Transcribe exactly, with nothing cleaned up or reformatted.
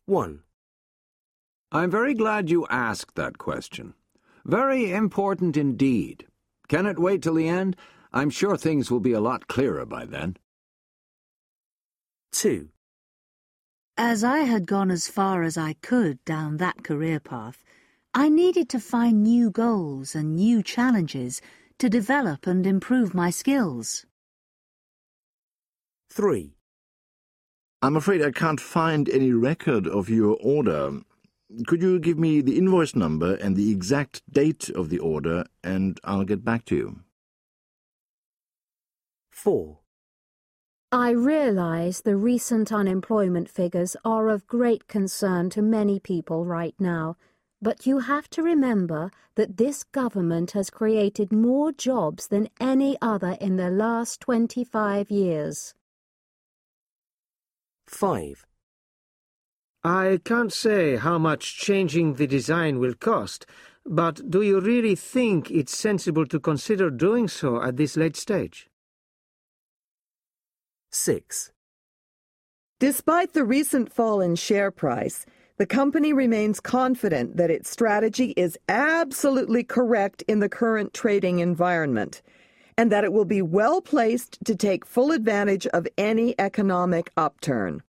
one. I'm very glad you asked that question. Very important indeed. Can it wait till the end? I'm sure things will be a lot clearer by then. two. As I had gone as far as I could down that career path, I needed to find new goals and new challenges to develop and improve my skills. three. I'm afraid I can't find any record of your order. Could you give me the invoice number and the exact date of the order, and I'll get back to you. four. I realise the recent unemployment figures are of great concern to many people right now, but you have to remember that this government has created more jobs than any other in the last twenty-five years. five. I can't say how much changing the design will cost, but do you really think it's sensible to consider doing so at this late stage? six. Despite the recent fall in share price, the company remains confident that its strategy is absolutely correct in the current trading environment, and that it will be well placed to take full advantage of any economic upturn.